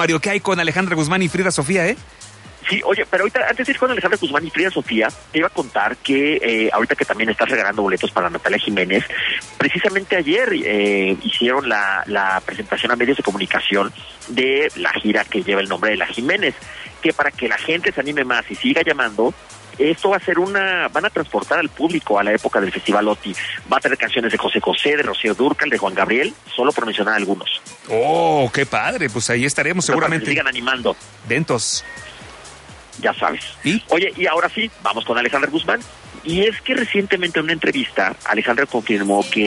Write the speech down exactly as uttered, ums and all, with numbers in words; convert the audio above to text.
Mario, ¿qué hay con Alejandra Guzmán y Frida Sofía, eh? Sí, oye, pero ahorita, antes de ir con Alejandra Guzmán y Frida Sofía, te iba a contar que eh, ahorita que también estás regalando boletos para Natalia Jiménez, precisamente ayer eh, hicieron la, la presentación a medios de comunicación de la gira que lleva el nombre de la Jiménez, que para que la gente se anime más y siga llamando, esto va a ser una, van a transportar al público a la época del Festival OTI. Va a tener canciones de José José, de Rocío Dúrcal, de Juan Gabriel, solo por mencionar algunos. Oh, qué padre, pues ahí estaremos Pero seguramente. Para que sigan animando. Ventos. Ya sabes. ¿Y? Oye, y ahora sí, vamos con Alejandra Guzmán. Y es que recientemente en una entrevista, Alejandra confirmó que